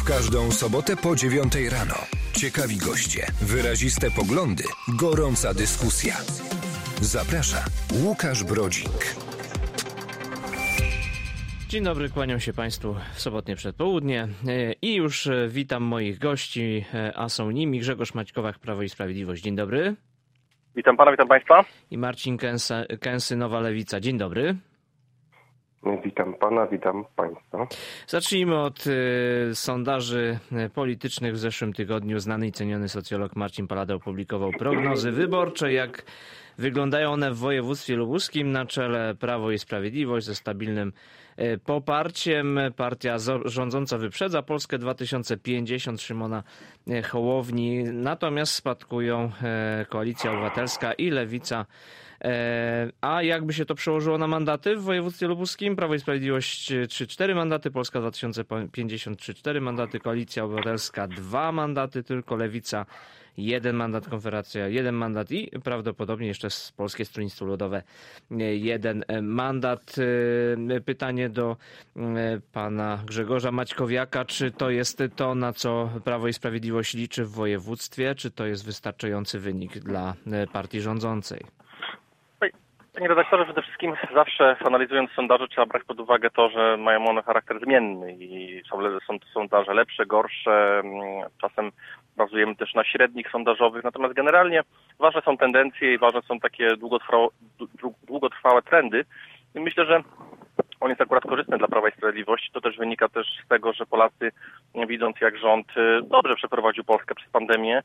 każdą sobotę po 9 rano. Ciekawi goście, wyraziste poglądy, gorąca dyskusja. Zaprasza Łukasz Brodzik. Dzień dobry, kłaniam się Państwu w sobotnie przedpołudnie i już witam moich gości, a są nimi Grzegorz Maćkowak, Prawo i Sprawiedliwość. Dzień dobry. Witam Pana, witam Państwa. I Marcin Kęsy, Nowa Lewica. Dzień dobry. Witam Pana, witam Państwa. Zacznijmy od sondaży politycznych. W zeszłym tygodniu znany i ceniony socjolog Marcin Palada opublikował prognozy wyborcze. Jak wyglądają one w województwie lubuskim? Na czele Prawo i Sprawiedliwość ze stabilnym poparciem. Partia rządząca wyprzedza Polskę 2050 Szymona Hołowni. Natomiast spadkują Koalicja Obywatelska i Lewica. A jakby się to przełożyło na mandaty w województwie lubuskim? Prawo i Sprawiedliwość 3-4 mandaty, Polska 2050 3-4 mandaty, Koalicja Obywatelska 2 mandaty, tylko Lewica 1 mandat, Konfederacja 1 mandat i prawdopodobnie jeszcze Polskie Stronnictwo Ludowe 1 mandat. Pytanie do pana Grzegorza Maćkowiaka. Czy to jest to, na co Prawo i Sprawiedliwość liczy w województwie? Czy to jest wystarczający wynik dla partii rządzącej? Panie redaktorze, przede wszystkim zawsze analizując sondaże trzeba brać pod uwagę to, że mają one charakter zmienny i są sondaże lepsze, gorsze, czasem bazujemy też na średnich sondażowych, natomiast generalnie ważne są tendencje i ważne są takie długotrwałe trendy i myślę, że on jest akurat korzystny dla Prawa i Sprawiedliwości. To też wynika też z tego, że Polacy, widząc jak rząd dobrze przeprowadził Polskę przez pandemię,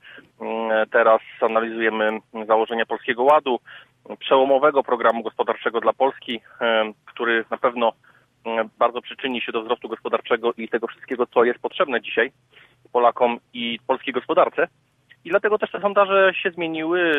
teraz analizujemy założenia Polskiego Ładu, przełomowego programu gospodarczego dla Polski, który na pewno bardzo przyczyni się do wzrostu gospodarczego i tego wszystkiego, co jest potrzebne dzisiaj Polakom i polskiej gospodarce. I dlatego też te sondaże się zmieniły,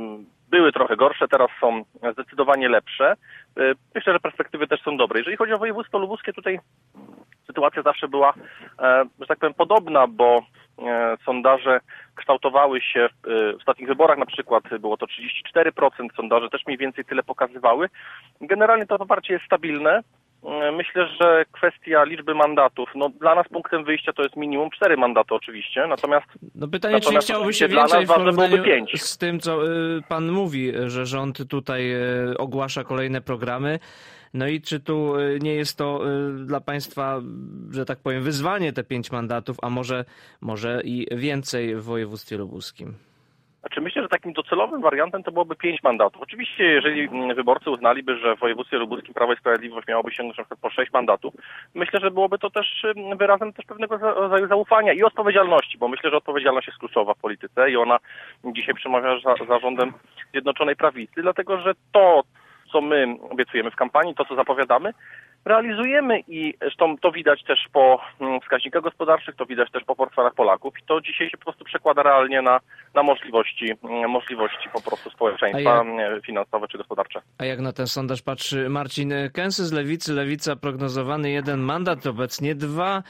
były trochę gorsze, teraz są zdecydowanie lepsze. Myślę, że perspektywy też są dobre. Jeżeli chodzi o województwo lubuskie, tutaj sytuacja zawsze była, że tak powiem, podobna, bo sondaże kształtowały się w ostatnich wyborach, na przykład było to 34%, sondaże też mniej więcej tyle pokazywały. Generalnie to poparcie jest stabilne. Myślę, że kwestia liczby mandatów, dla nas punktem wyjścia to jest minimum 4 mandaty oczywiście, natomiast pytanie, czy nie chciałoby się więcej w porównaniu z tym, co pan mówi, że rząd tutaj ogłasza kolejne programy. No i czy tu nie jest to dla państwa, że tak powiem, wyzwanie te 5 mandatów, a może i więcej w województwie lubuskim? Myślę, że takim docelowym wariantem to byłoby 5 mandatów. Oczywiście, jeżeli wyborcy uznaliby, że w województwie lubuskim Prawo i Sprawiedliwość miałoby sięgnąć na przykład po 6 mandatów, myślę, że byłoby to też wyrazem też pewnego rodzaju zaufania i odpowiedzialności, bo myślę, że odpowiedzialność jest kluczowa w polityce i ona dzisiaj przemawia za rządem Zjednoczonej Prawicy, dlatego że to, co my obiecujemy w kampanii, to, co zapowiadamy, realizujemy i zresztą to widać też po wskaźnikach gospodarczych, to widać też po portfelach Polaków i to dzisiaj się po prostu przekłada realnie na możliwości po prostu społeczeństwa, finansowe czy gospodarcze. A jak na ten sondaż patrzy Marcin Kęsy z Lewicy? Lewica prognozowany 1 mandat, obecnie 2.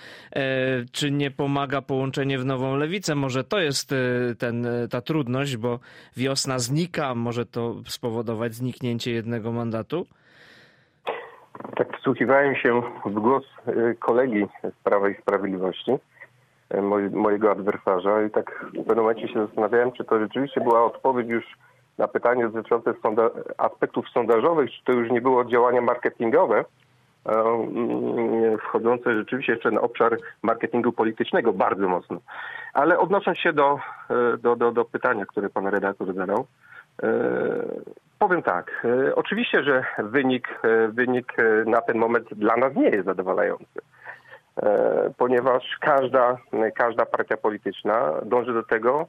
Czy nie pomaga połączenie w nową Lewicę? Może to jest ta trudność, bo wiosna znika, może to spowodować zniknięcie 1 mandatu? Tak wsłuchiwałem się w głos kolegi z Prawa i Sprawiedliwości, mojego adwersarza i tak w pewnym momencie się zastanawiałem, czy to rzeczywiście była odpowiedź już na pytanie dotyczące aspektów sondażowych, czy to już nie było działania marketingowe, wchodzące rzeczywiście jeszcze na obszar marketingu politycznego bardzo mocno. Ale odnosząc się do pytania, które pan redaktor zadał, powiem tak, oczywiście, że wynik na ten moment dla nas nie jest zadowalający, ponieważ każda partia polityczna dąży do tego,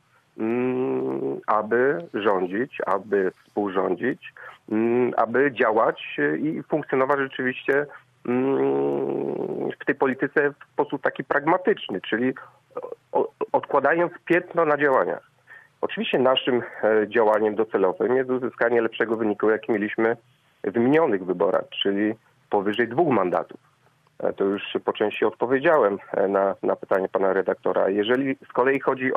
aby rządzić, aby współrządzić, aby działać i funkcjonować rzeczywiście w tej polityce w sposób taki pragmatyczny, czyli odkładając piętno na działaniach. Oczywiście naszym działaniem docelowym jest uzyskanie lepszego wyniku, jaki mieliśmy w minionych wyborach, czyli powyżej 2 mandatów. To już po części odpowiedziałem na pytanie pana redaktora. Jeżeli z kolei chodzi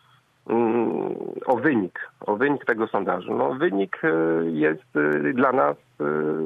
o wynik tego sondażu, wynik jest dla nas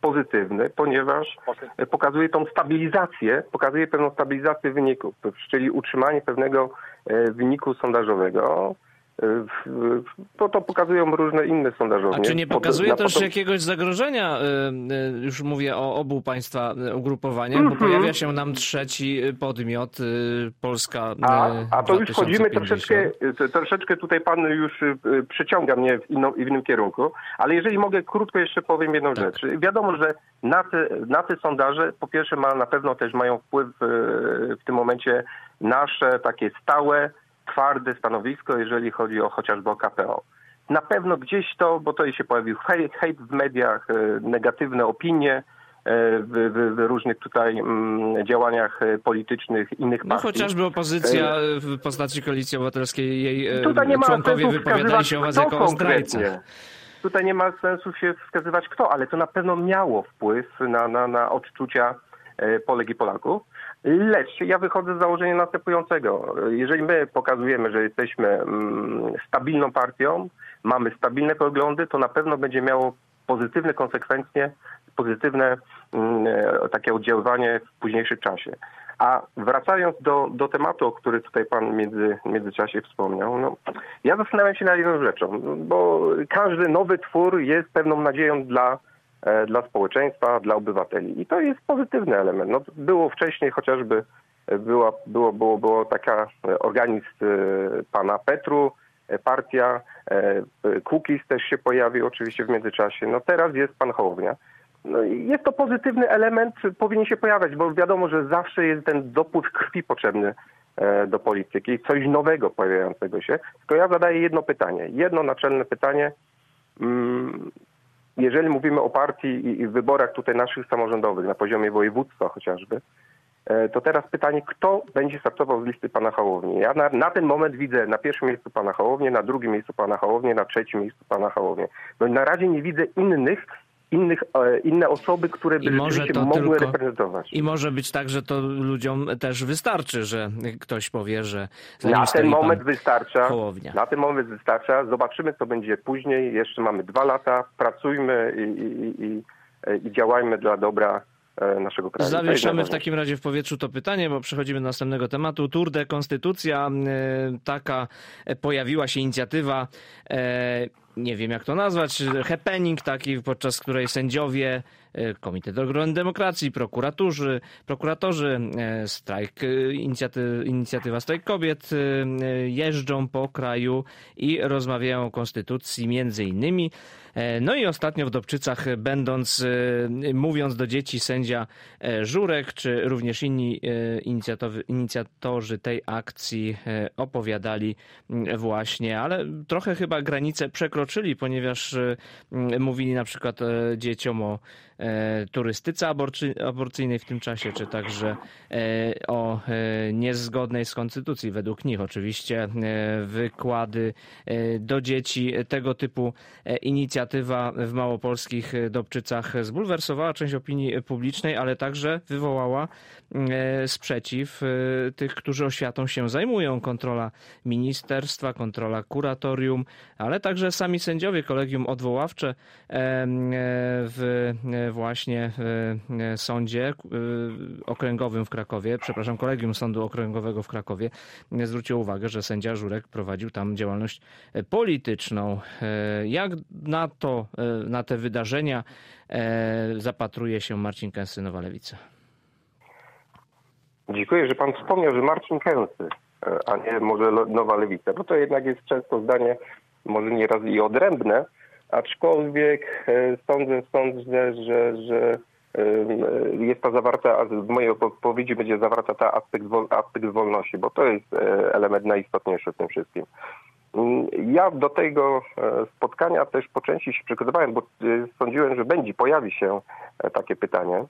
pozytywny, ponieważ pokazuje pewną stabilizację wyników, czyli utrzymanie pewnego wyniku sondażowego. To pokazują różne inne sondażownie. A czy nie pokazuje też jakiegoś zagrożenia, już mówię o obu państwa ugrupowaniach, bo pojawia się nam trzeci podmiot, Polska A to już wchodzimy 2050. troszeczkę tutaj pan już przeciąga mnie w innym kierunku, ale jeżeli mogę, krótko jeszcze powiem jedną rzecz. Wiadomo, że na te sondaże po pierwsze na pewno też mają wpływ w tym momencie nasze takie stałe, twarde stanowisko, jeżeli chodzi chociażby o KPO. Na pewno gdzieś bo to się pojawił hejt w mediach, negatywne opinie w różnych tutaj działaniach politycznych innych partii. No chociażby opozycja w postaci Koalicji Obywatelskiej, jej członkowie wypowiadali się o was jako o zdrajcach. Tutaj nie ma sensu się wskazywać kto, ale to na pewno miało wpływ na odczucia Polek i Polaków. Lecz ja wychodzę z założenia następującego. Jeżeli my pokazujemy, że jesteśmy stabilną partią, mamy stabilne poglądy, to na pewno będzie miało pozytywne konsekwencje, pozytywne takie oddziaływanie w późniejszym czasie. A wracając do tematu, o którym tutaj pan w międzyczasie wspomniał, ja zastanawiam się nad jedną rzeczą, bo każdy nowy twór jest pewną nadzieją dla społeczeństwa, dla obywateli. I to jest pozytywny element. Było wcześniej chociażby, było taka organizm pana Petru, partia, Kukiz też się pojawił oczywiście w międzyczasie. Teraz jest pan Hołownia. Jest to pozytywny element, powinien się pojawiać, bo wiadomo, że zawsze jest ten dopływ krwi potrzebny do polityki, coś nowego pojawiającego się. Tylko ja zadaję jedno naczelne pytanie. Jeżeli mówimy o partii i wyborach tutaj naszych samorządowych na poziomie województwa chociażby, to teraz pytanie, kto będzie startował z listy pana Hołowni? Ja na ten moment widzę na pierwszym miejscu pana Hołownię, na drugim miejscu pana Hołownię, na trzecim miejscu pana Hołownię. Na razie nie widzę inne osoby, które by rzeczywiście mogły reprezentować. I może być tak, że to ludziom też wystarczy, że ktoś powie, że na ten moment wystarcza. Hołownia. Na ten moment wystarcza. Zobaczymy, co będzie później. Jeszcze mamy 2 lata. Pracujmy i działajmy dla dobra naszego kraju. Zawieszamy w takim razie w powietrzu to pytanie, bo przechodzimy do następnego tematu. Tour de Konstytucja. Taka pojawiła się inicjatywa, nie wiem jak to nazwać, happening taki, podczas której sędziowie, Komitet Ochrony Demokracji, prokuratorzy, strajk, inicjatywa Strajk Kobiet jeżdżą po kraju i rozmawiają o konstytucji między innymi. No i ostatnio w Dobczycach mówiąc do dzieci sędzia Żurek, czy również inni inicjatorzy tej akcji opowiadali właśnie, ale trochę chyba granice przekroczyli, ponieważ mówili na przykład dzieciom o turystyce aborcyjnej w tym czasie, czy także o niezgodnej z konstytucji, według nich oczywiście, wykłady do dzieci. Tego typu inicjatywa w małopolskich Dobczycach zbulwersowała część opinii publicznej, ale także wywołała sprzeciw tych, którzy oświatą się zajmują. Kontrola ministerstwa, kontrola kuratorium, ale także sami sędziowie, kolegium odwoławcze w właśnie sądzie okręgowym w Krakowie, kolegium sądu okręgowego w Krakowie zwróciło uwagę, że sędzia Żurek prowadził tam działalność polityczną. Jak na te wydarzenia zapatruje się Marcin Kęsy, Nowa Lewica? Dziękuję, że pan wspomniał, że Marcin Kęsy, a nie może Nowa Lewica, bo to jednak jest często zdanie może nieraz i odrębne, aczkolwiek sądzę, że jest ta zawarta, a w mojej odpowiedzi będzie zawarta ta aspekt wolności, bo to jest element najistotniejszy w tym wszystkim. Ja do tego spotkania też po części się przygotowałem, bo sądziłem, że pojawi się takie pytanie.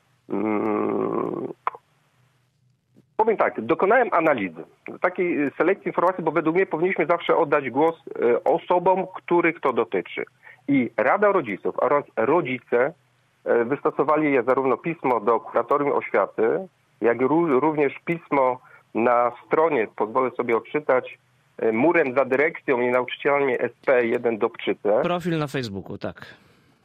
Powiem tak, dokonałem analizy, takiej selekcji informacji, bo według mnie powinniśmy zawsze oddać głos osobom, których to dotyczy. I Rada Rodziców oraz rodzice wystosowali zarówno pismo do Kuratorium Oświaty, jak również pismo na stronie, pozwolę sobie odczytać, Murem za dyrekcją i nauczycielami SP1 Dobczyce. Profil na Facebooku, tak.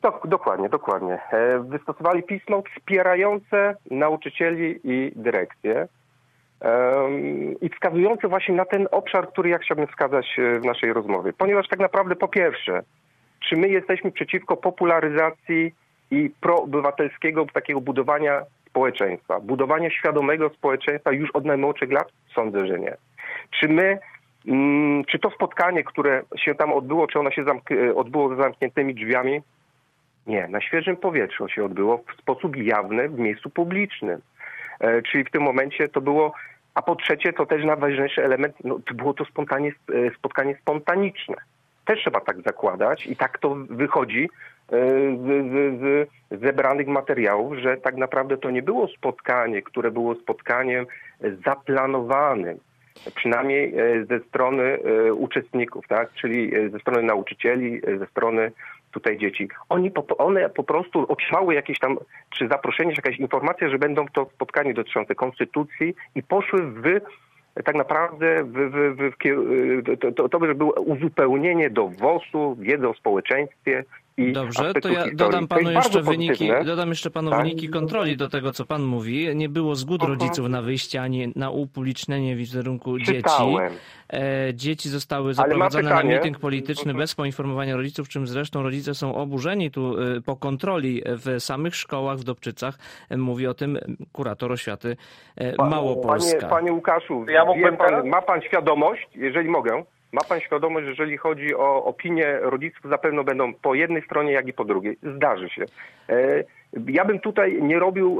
Dokładnie. Wystosowali pismo wspierające nauczycieli i dyrekcję i wskazujące właśnie na ten obszar, który ja chciałbym wskazać w naszej rozmowie. Ponieważ tak naprawdę po pierwsze, czy my jesteśmy przeciwko popularyzacji i proobywatelskiego takiego budowania społeczeństwa, budowania świadomego społeczeństwa już od najmłodszych lat? Sądzę, że nie. Czy to spotkanie, które się tam odbyło, czy ono się odbyło za zamkniętymi drzwiami? Nie, na świeżym powietrzu się odbyło w sposób jawny, w miejscu publicznym. Czyli w tym momencie to było, a po trzecie to też najważniejszy element, to było to spotkanie spontaniczne. Też trzeba tak zakładać i tak to wychodzi z zebranych materiałów, że tak naprawdę to nie było spotkanie, które było spotkaniem zaplanowanym. Przynajmniej ze strony uczestników, tak? Czyli ze strony nauczycieli, ze strony tutaj dzieci. One po prostu otrzymały jakieś tam, czy zaproszenie, czy jakaś informacja, że będą to spotkanie dotyczące konstytucji i poszły tak naprawdę to by było uzupełnienie do WOS-u, wiedzy o społeczeństwie. Dobrze, to ja dodam jeszcze panu wyniki kontroli do tego, co pan mówi. Nie było zgód rodziców na wyjście ani na upublicznienie wizerunku dzieci. Dzieci zostały zaprowadzone na mityng polityczny bez poinformowania rodziców, czym zresztą rodzice są oburzeni. Tu po kontroli w samych szkołach w Dobczycach mówi o tym kurator oświaty Małopolska. Panie Łukaszu, ma pan świadomość, jeżeli mogę, ma pan świadomość, że jeżeli chodzi o opinię rodziców, zapewne będą po jednej stronie, jak i po drugiej. Zdarzy się. Ja bym tutaj nie robił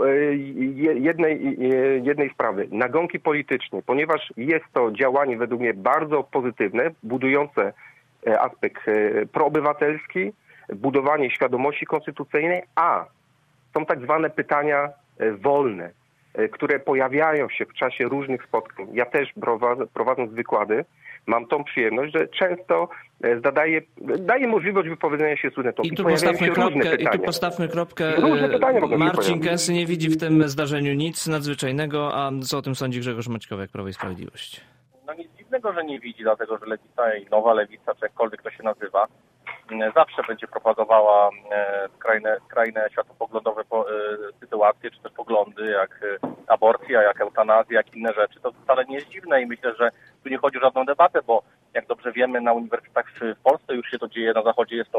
jednej sprawy, nagonki politycznej, ponieważ jest to działanie według mnie bardzo pozytywne, budujące aspekt proobywatelski, budowanie świadomości konstytucyjnej, a są tak zwane pytania wolne, które pojawiają się w czasie różnych spotkań. Ja też prowadząc wykłady, mam tą przyjemność, że często daje możliwość wypowiedzenia się studentom. I tu postawmy kropkę. Marcin Kęsy nie widzi w tym zdarzeniu nic nadzwyczajnego, a co o tym sądzi Grzegorz Maćkowiak, Prawo i Sprawiedliwość? No nic dziwnego, że nie widzi, dlatego że Lewica i Nowa Lewica, czy jakkolwiek to się nazywa, zawsze będzie propagowała skrajne światopoglądowe sytuacje, czy też poglądy, jak aborcja, jak eutanazja, jak inne rzeczy. To wcale nie jest dziwne i myślę, że tu nie chodzi o żadną debatę, bo jak dobrze wiemy, na uniwersytetach w Polsce już się to dzieje, na Zachodzie jest to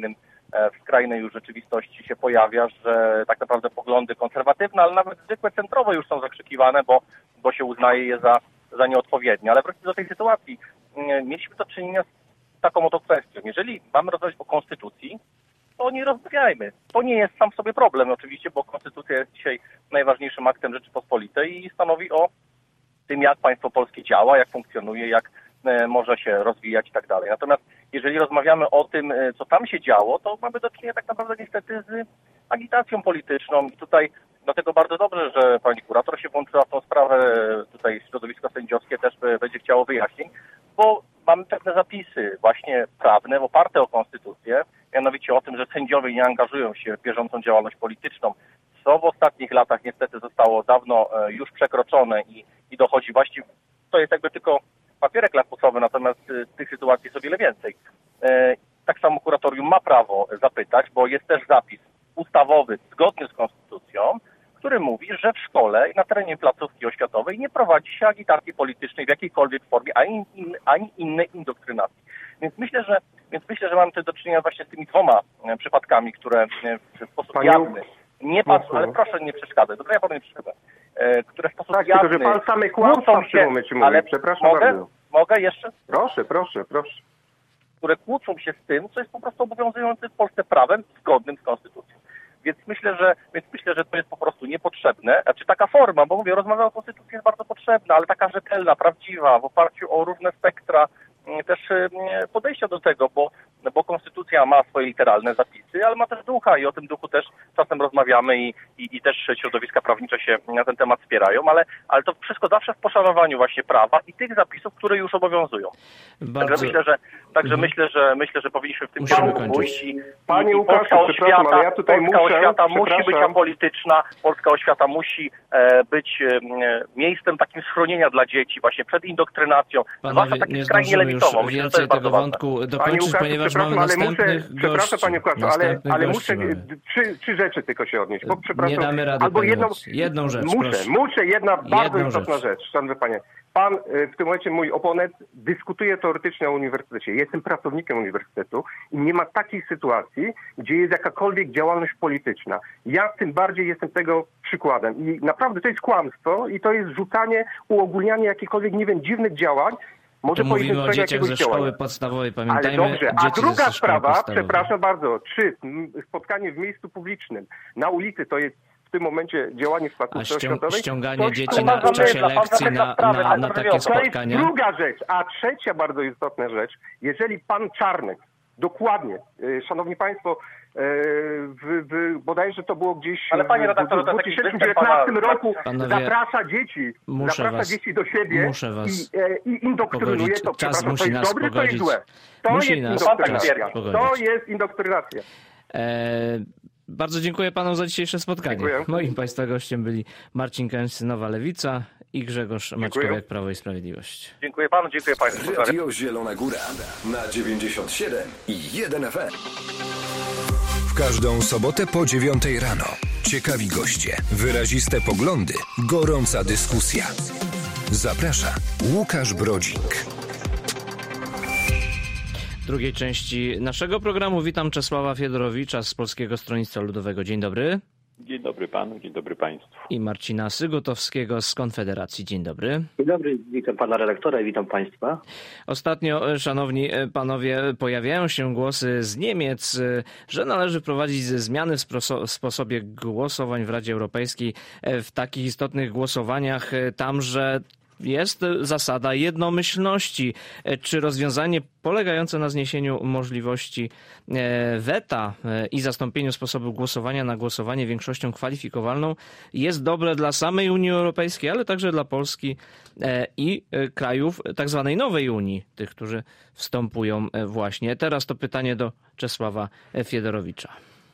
w skrajnej już rzeczywistości się pojawia, że tak naprawdę poglądy konserwatywne, ale nawet zwykłe centrowe już są zakrzykiwane, bo się uznaje je za nieodpowiednie. Ale wróćmy do tej sytuacji. Mieliśmy do czynienia z taką oto kwestią. Jeżeli mamy rozmawiać o konstytucji, to nie rozmawiajmy. To nie jest sam w sobie problem oczywiście, bo konstytucja jest dzisiaj najważniejszym aktem Rzeczypospolitej i stanowi o tym, jak państwo polskie działa, jak funkcjonuje, jak może się rozwijać i tak dalej. Natomiast jeżeli rozmawiamy o tym, co tam się działo, to mamy do czynienia tak naprawdę niestety z agitacją polityczną. I tutaj dlatego bardzo dobrze, że pani kurator się włączyła w tą sprawę. Tutaj środowisko sędziowskie też będzie chciało wyjaśnień, bo mamy pewne zapisy właśnie prawne oparte o konstytucję, mianowicie o tym, że sędziowie nie angażują się w bieżącą działalność polityczną, co w ostatnich latach niestety zostało dawno już przekroczone i dochodzi właściwie, to jest jakby tylko papierek lakusowy, natomiast tych sytuacji jest o wiele więcej. Tak samo kuratorium ma prawo zapytać, bo jest też zapis ustawowy zgodny z konstytucją, który mówi, że w szkole i na terenie placówki oświatowej nie prowadzi się agitacji politycznej w jakiejkolwiek formie, ani innej indoktrynacji. Więc myślę, że mamy tutaj do czynienia właśnie z tymi dwoma przypadkami, które w sposób jawny, nie patrzą, ale proszę nie przeszkadzać, dobra, ja panu nie przeszkadzam, które w sposób jawny... Tylko, że pan same kłamstwa w tym momencie mówi, ale przepraszam bardzo. Mogę jeszcze? Proszę. Które kłócą się z tym, co jest po prostu obowiązującym w Polsce prawem zgodnym z konstytucją. Więc myślę, że to jest po prostu niepotrzebne. Znaczy taka forma, bo mówię, rozmowa o konstytucji jest bardzo potrzebna, ale taka rzetelna, prawdziwa, w oparciu o różne spektra też podejścia do tego, bo konstytucja ma swoje literalne zapisy, ale ma też ducha i o tym duchu też czasem rozmawiamy i też środowiska prawnicze się na ten temat wspierają, ale to wszystko zawsze w poszanowaniu właśnie prawa i tych zapisów, które już obowiązują. Bardzo... Także myślę, że powinniśmy w tym kierunku pójść i polska oświata musi być apolityczna, polska oświata musi być miejscem takim schronienia dla dzieci właśnie przed indoktrynacją, zwłaszcza takim skrajnie lewicową. Więcej tego wątku dokończyć, ponieważ przepraszam, ale muszę, przepraszam panie Kłaczu, ale muszę trzy rzeczy tylko się odnieść, bo przepraszam. Nie damy rady, albo jedną rzecz, muszę, jedna bardzo istotna rzecz, szanowny panie. Pan, w tym momencie mój oponent, dyskutuje teoretycznie o uniwersytecie. Jestem pracownikiem uniwersytetu i nie ma takiej sytuacji, gdzie jest jakakolwiek działalność polityczna. Ja tym bardziej jestem tego przykładem. I naprawdę to jest kłamstwo i to jest rzucanie, uogólnianie jakichkolwiek, nie wiem, dziwnych działań. Może to mówimy o dzieciach ze szkoły podstawowej, pamiętajmy. Ale dobrze, a druga sprawa, przepraszam bardzo, czy spotkanie w miejscu publicznym, na ulicy, to jest w tym momencie działanie w placówce oświatowej. Ściąganie dzieci w czasie lekcji na takie spotkania. To jest druga rzecz. A trzecia bardzo istotna rzecz, jeżeli pan Czarnek, dokładnie, szanowni państwo, bodajże to było gdzieś ale panie redaktorze, w 2019 roku zaprasza dzieci do siebie i indoktrynuje to. Przepraszam, to jest dobre, to jest złe. To jest indoktrynacja. Bardzo dziękuję panu za dzisiejsze spotkanie. Dziękuję. Moim państwa gościem byli Marcin Kęsy, Nowa Lewica, i Grzegorz Maćkowiak, Prawo i Sprawiedliwość. Dziękuję panu, dziękuję państwu. Radio Zielona Góra na 97 i 1 FM. W każdą sobotę po 9 rano. Ciekawi goście, wyraziste poglądy, gorąca dyskusja. Zaprasza Łukasz Brodzik. W drugiej części naszego programu witam Czesława Fiedorowicza z Polskiego Stronnictwa Ludowego. Dzień dobry. Dzień dobry panu, dzień dobry państwu. I Marcina Sygutowskiego z Konfederacji. Dzień dobry. Dzień dobry, witam pana redaktora i witam państwa. Ostatnio, szanowni panowie, pojawiają się głosy z Niemiec, że należy wprowadzić zmiany w sposobie głosowań w Radzie Europejskiej w takich istotnych głosowaniach tam, że jest zasada jednomyślności. Czy rozwiązanie polegające na zniesieniu możliwości weta i zastąpieniu sposobu głosowania na głosowanie większością kwalifikowalną jest dobre dla samej Unii Europejskiej, ale także dla Polski i krajów tak zwanej nowej Unii, tych, którzy wstępują właśnie. Teraz to pytanie do Czesława Fiedorowicza.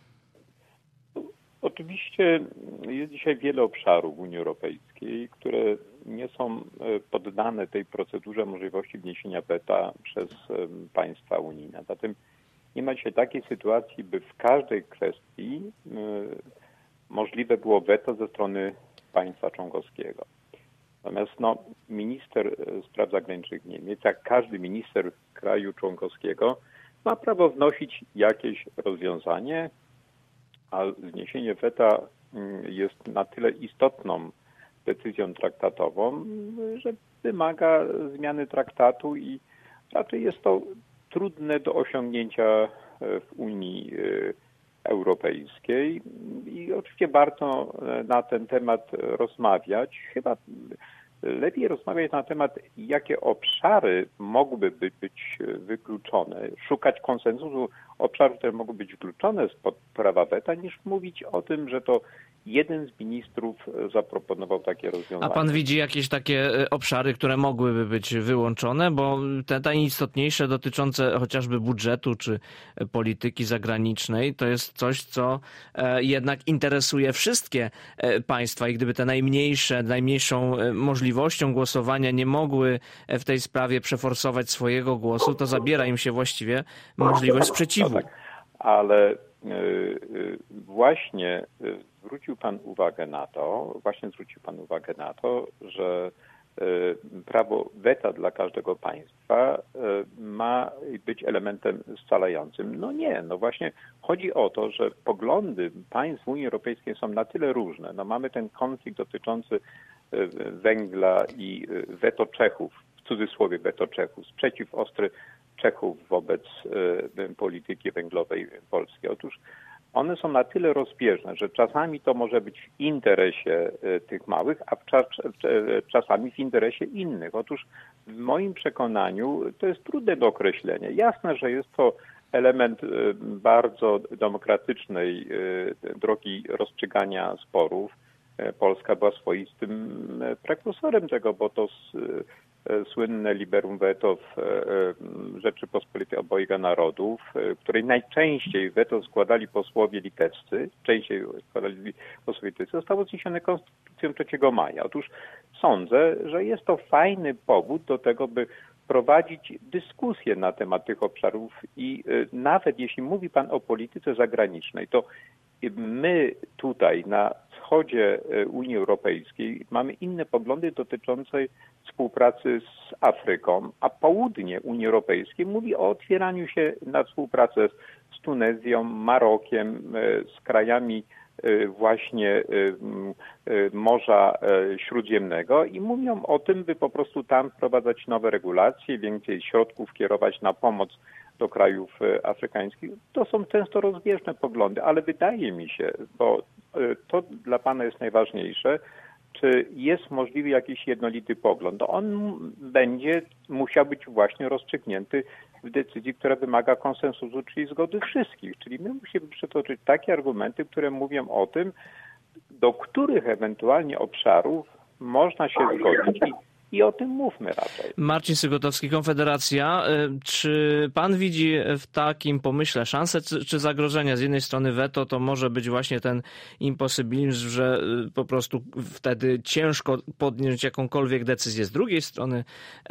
Oczywiście jest dzisiaj wiele obszarów w Unii Europejskiej, które nie są poddane tej procedurze możliwości wniesienia weta przez państwa unijne. Zatem nie ma dzisiaj takiej sytuacji, by w każdej kwestii możliwe było weto ze strony państwa członkowskiego. Natomiast minister spraw zagranicznych Niemiec, jak każdy minister kraju członkowskiego, ma prawo wnosić jakieś rozwiązanie, a zniesienie weta jest na tyle istotną decyzją traktatową, że wymaga zmiany traktatu i raczej jest to trudne do osiągnięcia w Unii Europejskiej i oczywiście warto na ten temat rozmawiać. Chyba lepiej rozmawiać na temat, jakie obszary mogłyby być wykluczone, szukać konsensusu obszarów, które mogą być wykluczone spod prawa weta, niż mówić o tym, że to jeden z ministrów zaproponował takie rozwiązanie. A pan widzi jakieś takie obszary, które mogłyby być wyłączone? Bo te najistotniejsze dotyczące chociażby budżetu czy polityki zagranicznej, to jest coś, co jednak interesuje wszystkie państwa i gdyby te najmniejszą możliwością głosowania nie mogły w tej sprawie przeforsować swojego głosu, to zabiera im się właściwie możliwość sprzeciwu. No tak, ale właśnie zwrócił pan uwagę na to, że prawo weta dla każdego państwa ma być elementem scalającym. No nie, właśnie chodzi o to, że poglądy państw Unii Europejskiej są na tyle różne. Mamy ten konflikt dotyczący węgla i weto Czechów, w cudzysłowie weto Czechów, sprzeciw ostry Czechów wobec polityki węglowej Polski. Otóż one są na tyle rozbieżne, że czasami to może być w interesie tych małych, a czasami w interesie innych. Otóż w moim przekonaniu to jest trudne do określenia. Jasne, że jest to element bardzo demokratycznej drogi rozstrzygania sporów. Polska była swoistym prekursorem tego, bo to słynne liberum veto w Rzeczypospolitej Obojga Narodów, w której najczęściej weto składali posłowie litewscy, zostało zniesione Konstytucją 3 maja. Otóż sądzę, że jest to fajny powód do tego, by prowadzić dyskusję na temat tych obszarów i nawet jeśli mówi Pan o polityce zagranicznej, to my tutaj na wschodzie Unii Europejskiej mamy inne poglądy dotyczące współpracy z Afryką, a południe Unii Europejskiej mówi o otwieraniu się na współpracę z Tunezją, Marokiem, z krajami właśnie Morza Śródziemnego i mówią o tym, by po prostu tam wprowadzać nowe regulacje, więcej środków kierować na pomoc do krajów afrykańskich. To są często rozbieżne poglądy, ale wydaje mi się, bo to dla Pana jest najważniejsze, czy jest możliwy jakiś jednolity pogląd. To on będzie musiał być właśnie rozstrzygnięty w decyzji, która wymaga konsensusu, czyli zgody wszystkich. Czyli my musimy przytoczyć takie argumenty, które mówią o tym, do których ewentualnie obszarów można się zgodzić i o tym mówmy raczej. Marcin Sygotowski, Konfederacja. Czy pan widzi w takim pomyśle szansę czy zagrożenia? Z jednej strony weto to może być właśnie ten imposybilizm, że po prostu wtedy ciężko podjąć jakąkolwiek decyzję. Z drugiej strony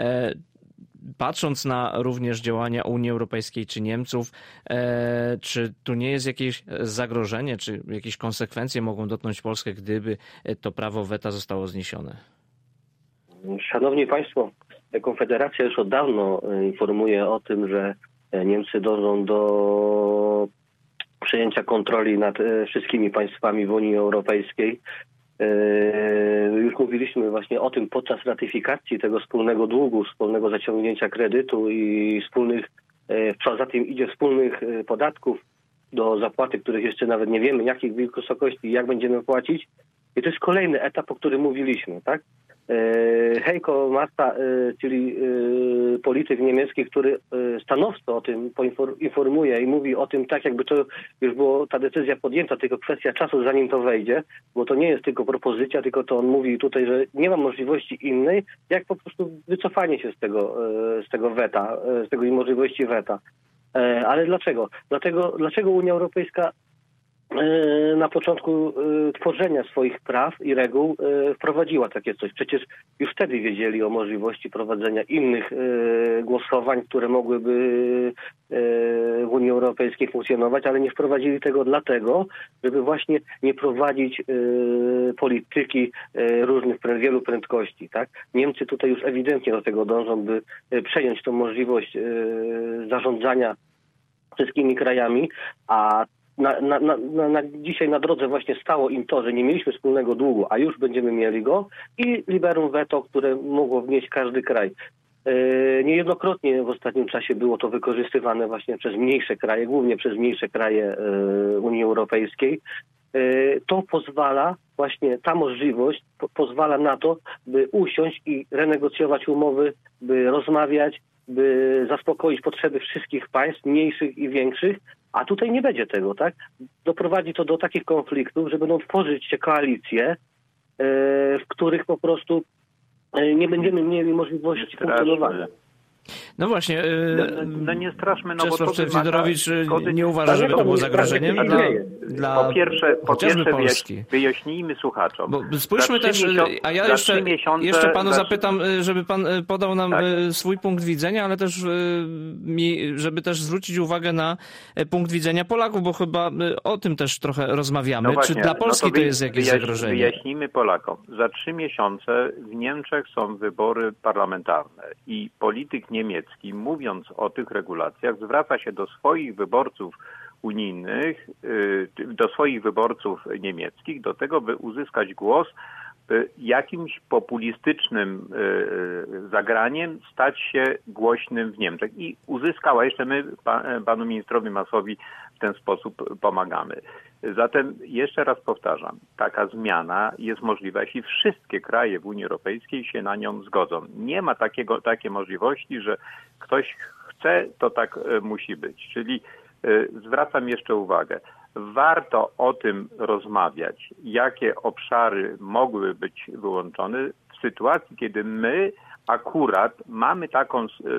patrząc na również działania Unii Europejskiej czy Niemców, czy tu nie jest jakieś zagrożenie, czy jakieś konsekwencje mogą dotknąć Polskę, gdyby to prawo weta zostało zniesione? Szanowni Państwo, Konfederacja już od dawno informuje o tym, że Niemcy dążą do przejęcia kontroli nad wszystkimi państwami w Unii Europejskiej. Już mówiliśmy właśnie o tym podczas ratyfikacji tego wspólnego długu, wspólnego zaciągnięcia kredytu i co za tym idzie, wspólnych podatków do zapłaty, których jeszcze nawet nie wiemy, jakich wysokości i jak będziemy płacić. I to jest kolejny etap, o którym mówiliśmy, tak? Heiko Maas, czyli polityk niemiecki, który stanowczo o tym informuje i mówi o tym tak, jakby to już było ta decyzja podjęta, tylko kwestia czasu, zanim to wejdzie, bo to nie jest tylko propozycja, tylko to on mówi tutaj, że nie ma możliwości innej, jak po prostu wycofanie się z tego weta, z tego możliwości weta. Ale dlaczego? Dlaczego Unia Europejska na początku tworzenia swoich praw i reguł wprowadziła takie coś? Przecież już wtedy wiedzieli o możliwości prowadzenia innych głosowań, które mogłyby w Unii Europejskiej funkcjonować, ale nie wprowadzili tego dlatego, żeby właśnie nie prowadzić polityki wielu prędkości. Tak? Niemcy tutaj już ewidentnie do tego dążą, by przejąć tą możliwość zarządzania wszystkimi krajami, a dzisiaj na drodze właśnie stało im to, że nie mieliśmy wspólnego długu, a już będziemy mieli go, i liberum veto, które mogło wnieść każdy kraj. Niejednokrotnie w ostatnim czasie było to wykorzystywane właśnie przez mniejsze kraje, głównie przez mniejsze kraje Unii Europejskiej. To pozwala, właśnie ta możliwość pozwala na to, by usiąść i renegocjować umowy, by rozmawiać, by zaspokoić potrzeby wszystkich państw, mniejszych i większych, a tutaj nie będzie tego, tak? Doprowadzi to do takich konfliktów, że będą tworzyć się koalicje, w których po prostu nie będziemy mieli możliwości funkcjonowania. No właśnie, no nie straszmy, no Czesław bo to Szczepanowicz nie uważa, żeby to było zagrożeniem dla po pierwsze Polski. Wyjaśnijmy słuchaczom. Bo spójrzmy też, a ja jeszcze panu zapytam, żeby pan podał nam swój punkt widzenia, ale też żeby też zwrócić uwagę na punkt widzenia Polaków, bo chyba o tym też trochę rozmawiamy. No właśnie, czy dla Polski to jest jakieś zagrożenie? Wyjaśnijmy Polakom. Za 3 miesiące w Niemczech są wybory parlamentarne i polityk niemiecki, mówiąc o tych regulacjach, zwraca się do swoich wyborców unijnych, do swoich wyborców niemieckich, do tego, by uzyskać głos, by jakimś populistycznym zagraniem stać się głośnym w Niemczech. I uzyskała, jeszcze my panu ministrowi Maasowi w ten sposób pomagamy. Zatem jeszcze raz powtarzam, taka zmiana jest możliwa, jeśli wszystkie kraje w Unii Europejskiej się na nią zgodzą. Nie ma takiej możliwości, że ktoś chce, to tak musi być. Czyli zwracam jeszcze uwagę, warto o tym rozmawiać, jakie obszary mogłyby być wyłączone w sytuacji, kiedy my akurat mamy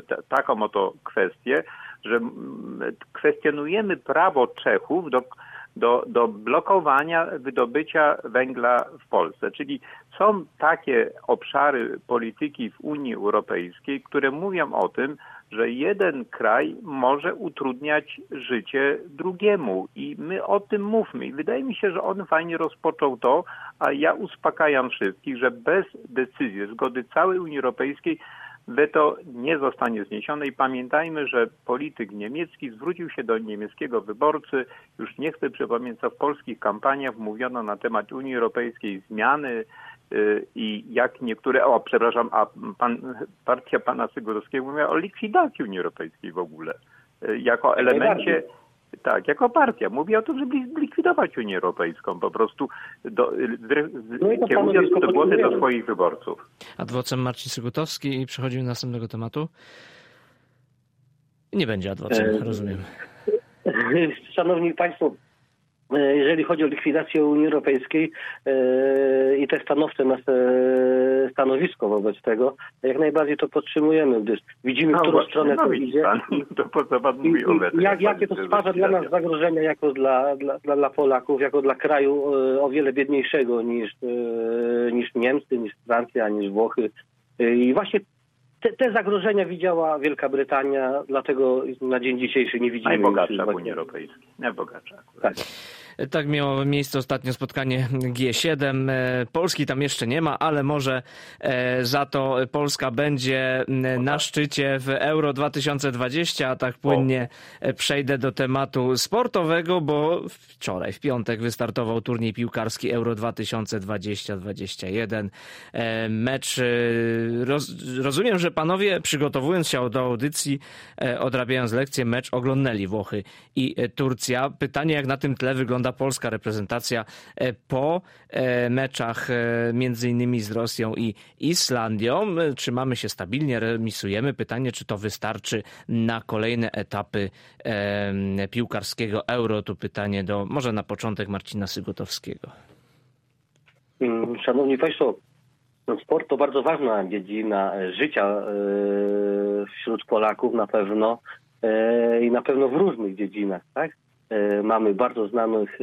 taką oto kwestię, że kwestionujemy prawo Czechów do blokowania wydobycia węgla w Polsce. Czyli są takie obszary polityki w Unii Europejskiej, które mówią o tym, że jeden kraj może utrudniać życie drugiemu i my o tym mówmy. I wydaje mi się, że on fajnie rozpoczął to, a ja uspokajam wszystkich, że bez decyzji, zgody całej Unii Europejskiej weto nie zostanie zniesione i pamiętajmy, że polityk niemiecki zwrócił się do niemieckiego wyborcy, już nie chcę przypomnieć, co w polskich kampaniach mówiono na temat Unii Europejskiej, zmiany i jak niektóre, partia pana Sygorowskiego mówiła o likwidacji Unii Europejskiej w ogóle, jako elemencie, tak, jako partia. Mówi o tym, żeby zlikwidować Unię Europejską, po prostu kierując te głosy do swoich wyborców. Adwocem Marcin Sygutowski i przechodzimy do następnego tematu. Nie będzie adwocem, rozumiem. Szanowni Państwo, jeżeli chodzi o likwidację Unii Europejskiej i te stanowcze stanowisko wobec tego, jak najbardziej to podtrzymujemy, gdyż widzimy, w którą stronę to idzie. To po co pan mówi o wecie? Jakie to stwarza dla nas zagrożenia jako dla Polaków, jako dla kraju o wiele biedniejszego niż Niemcy, niż Francja, niż Włochy. I właśnie te zagrożenia widziała Wielka Brytania, dlatego na dzień dzisiejszy nie widzimy... Najbogatsza w Unii Europejskiej. Najbogatsza. Tak. Tak miało miejsce ostatnio spotkanie G7. Polski tam jeszcze nie ma, ale może za to Polska będzie na szczycie w Euro 2020. A tak płynnie przejdę do tematu sportowego, bo wczoraj, w piątek, wystartował turniej piłkarski Euro 2020-2021. Mecz, rozumiem, że panowie, przygotowując się do audycji, odrabiając lekcje, mecz oglądnęli Włochy i Turcja. Pytanie, jak na tym tle wygląda polska reprezentacja po meczach między innymi z Rosją i Islandią. Trzymamy się stabilnie, remisujemy. Pytanie, czy to wystarczy na kolejne etapy piłkarskiego Euro? Tu pytanie może na początek Marcina Sygutowskiego. Szanowni Państwo, sport to bardzo ważna dziedzina życia wśród Polaków na pewno i na pewno w różnych dziedzinach, tak? Mamy bardzo znanych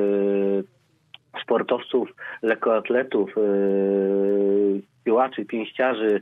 sportowców, lekkoatletów, piłaczy, pięściarzy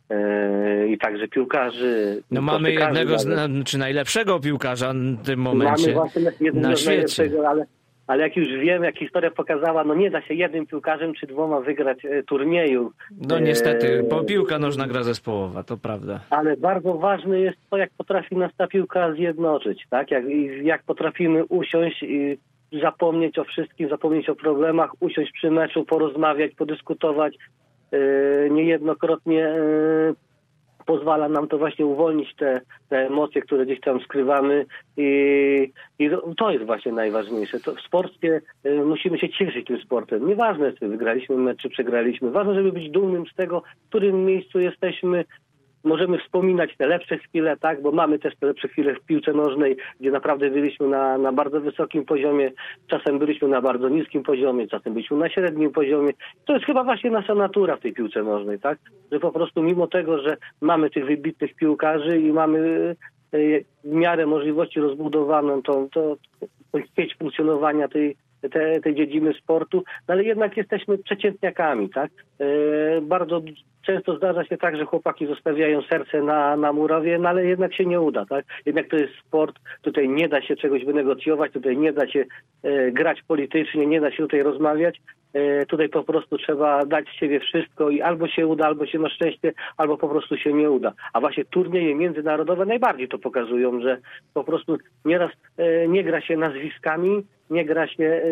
i także piłkarzy. No mamy jednego czy najlepszego piłkarza w tym momencie na świecie. Ale jak już wiem, jak historia pokazała, no nie da się jednym piłkarzem czy dwoma wygrać turnieju. No niestety, bo piłka nożna gra zespołowa, to prawda. Ale bardzo ważne jest to, jak potrafi nas ta piłka zjednoczyć, tak? Jak potrafimy usiąść i zapomnieć o wszystkim, zapomnieć o problemach, usiąść przy meczu, porozmawiać, podyskutować. Niejednokrotnie pozwala nam to właśnie uwolnić te emocje, które gdzieś tam skrywamy i to jest właśnie najważniejsze. W sporcie musimy się cieszyć tym sportem. Nieważne, czy wygraliśmy mecz, czy przegraliśmy. Ważne, żeby być dumnym z tego, w którym miejscu jesteśmy. Możemy wspominać te lepsze chwile, tak, bo mamy też te lepsze chwile w piłce nożnej, gdzie naprawdę byliśmy na bardzo wysokim poziomie, czasem byliśmy na bardzo niskim poziomie, czasem byliśmy na średnim poziomie. To jest chyba właśnie nasza natura w tej piłce nożnej, tak, że po prostu mimo tego, że mamy tych wybitnych piłkarzy i mamy w miarę możliwości rozbudowaną tą sieć funkcjonowania tej dziedziny sportu, no ale jednak jesteśmy przeciętniakami, tak? Bardzo często zdarza się tak, że chłopaki zostawiają serce na murawie, no ale jednak się nie uda, tak? Jednak to jest sport, tutaj nie da się czegoś wynegocjować, tutaj nie da się grać politycznie, nie da się tutaj rozmawiać. Tutaj po prostu trzeba dać z siebie wszystko i albo się uda, albo się ma szczęście, albo po prostu się nie uda. A właśnie turnieje międzynarodowe najbardziej to pokazują, że po prostu nieraz nie gra się nazwiskami, nie gra się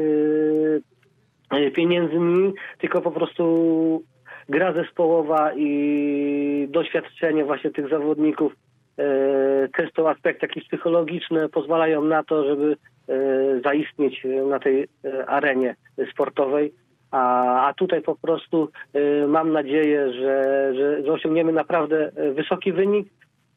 pieniędzmi, tylko po prostu gra zespołowa i doświadczenie właśnie tych zawodników, często aspekty jakieś psychologiczne pozwalają na to, żeby zaistnieć na tej arenie sportowej. A tutaj po prostu mam nadzieję, że osiągniemy naprawdę wysoki wynik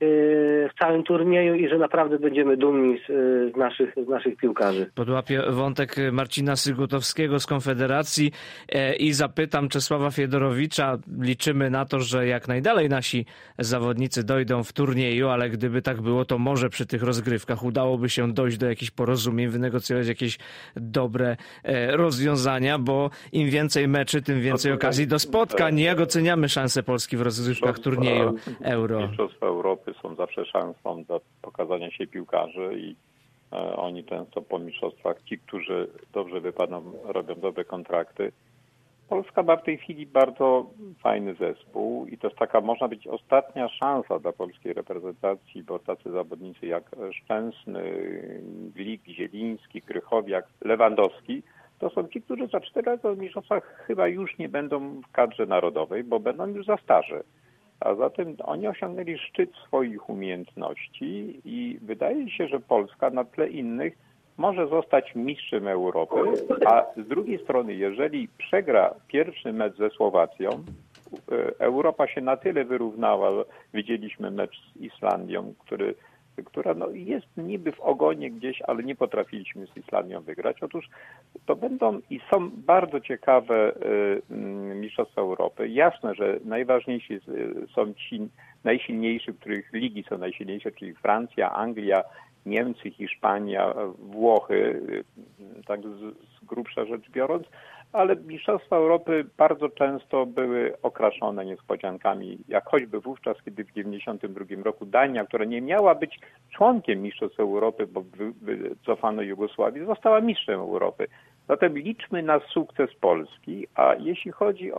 w całym turnieju i że naprawdę będziemy dumni z naszych piłkarzy. Podłapię wątek Marcina Sygutowskiego z Konfederacji i zapytam Czesława Fiedorowicza. Liczymy na to, że jak najdalej nasi zawodnicy dojdą w turnieju, ale gdyby tak było, to może przy tych rozgrywkach udałoby się dojść do jakichś porozumień, wynegocjować jakieś dobre rozwiązania, bo im więcej meczy, tym więcej okazji do spotkań. Jak oceniamy szansę Polski w rozgrywkach turnieju Euro? Mistrzostwa Europy są zawsze szansą do pokazania się piłkarzy i oni często po mistrzostwach, ci, którzy dobrze wypadną, robią dobre kontrakty. Polska ma w tej chwili bardzo fajny zespół i to jest taka, można być, ostatnia szansa dla polskiej reprezentacji, bo tacy zawodnicy jak Szczęsny, Glik, Zieliński, Krychowiak, Lewandowski to są ci, którzy za 4 lata w mistrzostwach chyba już nie będą w kadrze narodowej, bo będą już za starzy. A zatem oni osiągnęli szczyt swoich umiejętności i wydaje się, że Polska na tle innych może zostać mistrzem Europy, a z drugiej strony, jeżeli przegra pierwszy mecz ze Słowacją, Europa się na tyle wyrównała, widzieliśmy mecz z Islandią, która jest niby w ogonie gdzieś, ale nie potrafiliśmy z Islandią wygrać. Otóż to będą i są bardzo ciekawe mistrzostwa Europy. Jasne, że najważniejsi są ci najsilniejsi, których ligi są najsilniejsze, czyli Francja, Anglia, Niemcy, Hiszpania, Włochy, tak z grubsza rzecz biorąc, ale mistrzostwa Europy bardzo często były okraszone niespodziankami, jak choćby wówczas, kiedy w 1992 roku Dania, która nie miała być członkiem mistrzostw Europy, bo wycofano Jugosławię, została mistrzem Europy. Zatem liczmy na sukces Polski, a jeśli chodzi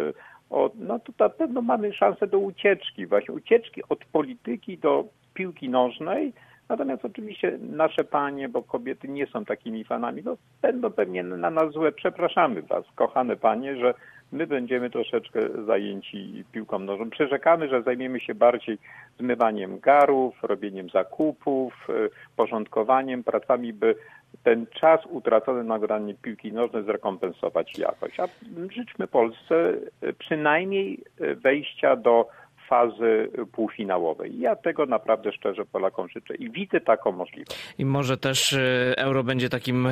no to na pewno mamy szansę do ucieczki, właśnie ucieczki od polityki do piłki nożnej. Natomiast oczywiście nasze panie, bo kobiety nie są takimi fanami, będą pewnie na nas złe. Przepraszamy was, kochane panie, że my będziemy troszeczkę zajęci piłką nożną. Przyrzekamy, że zajmiemy się bardziej zmywaniem garów, robieniem zakupów, porządkowaniem, pracami, by ten czas utracony na granie piłki nożnej zrekompensować jakoś. A życzmy Polsce przynajmniej wejścia do fazy półfinałowej. Ja tego naprawdę szczerze Polakom życzę i widzę taką możliwość. I może też Euro będzie takim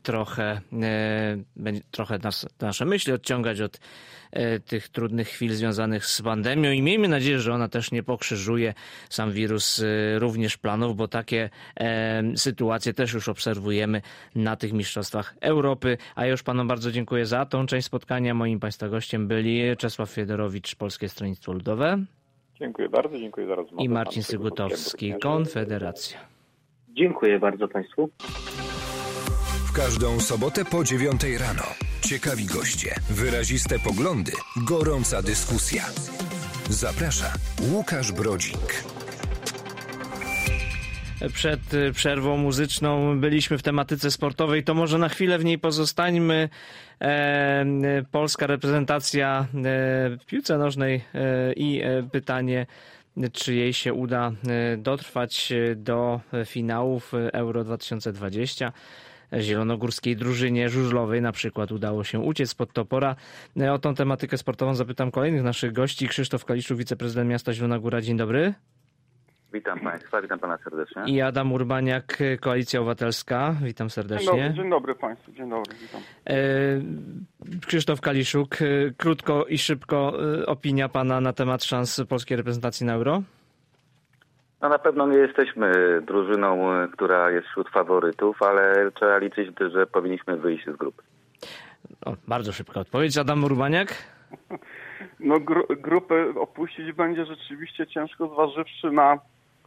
trochę nasze myśli odciągać od tych trudnych chwil związanych z pandemią i miejmy nadzieję, że ona też nie pokrzyżuje sam wirus również planów, bo takie sytuacje też już obserwujemy na tych mistrzostwach Europy. A ja już panom bardzo dziękuję za tą część spotkania. Moim państwa gościem byli Czesław Fiedorowicz, Polskie Stronnictwo Ludowe. Dziękuję bardzo, dziękuję za rozmowę. I Marcin Sygutowski, Konfederacja. Dziękuję bardzo państwu. W każdą sobotę po 9 rano. Ciekawi goście, wyraziste poglądy, gorąca dyskusja. Zaprasza Łukasz Brodzik. Przed przerwą muzyczną byliśmy w tematyce sportowej, to może na chwilę w niej pozostańmy. Polska reprezentacja w piłce nożnej i pytanie, czy jej się uda dotrwać do finałów Euro 2020. Zielonogórskiej drużynie żużlowej na przykład udało się uciec spod topora. O tą tematykę sportową zapytam kolejnych naszych gości. Krzysztof Kaliszuk, wiceprezydent miasta Zielona Góra. Dzień dobry. Witam państwa, witam pana serdecznie. I Adam Urbaniak, Koalicja Obywatelska. Witam serdecznie. Dzień dobry państwu, dzień dobry, witam. Krzysztof Kaliszuk, krótko i szybko opinia pana na temat szans polskiej reprezentacji na Euro? No na pewno nie jesteśmy drużyną, która jest wśród faworytów, ale trzeba liczyć, że powinniśmy wyjść z grupy. Bardzo szybka odpowiedź. Adam Urbaniak? No grupy opuścić będzie rzeczywiście ciężko, zważywszy na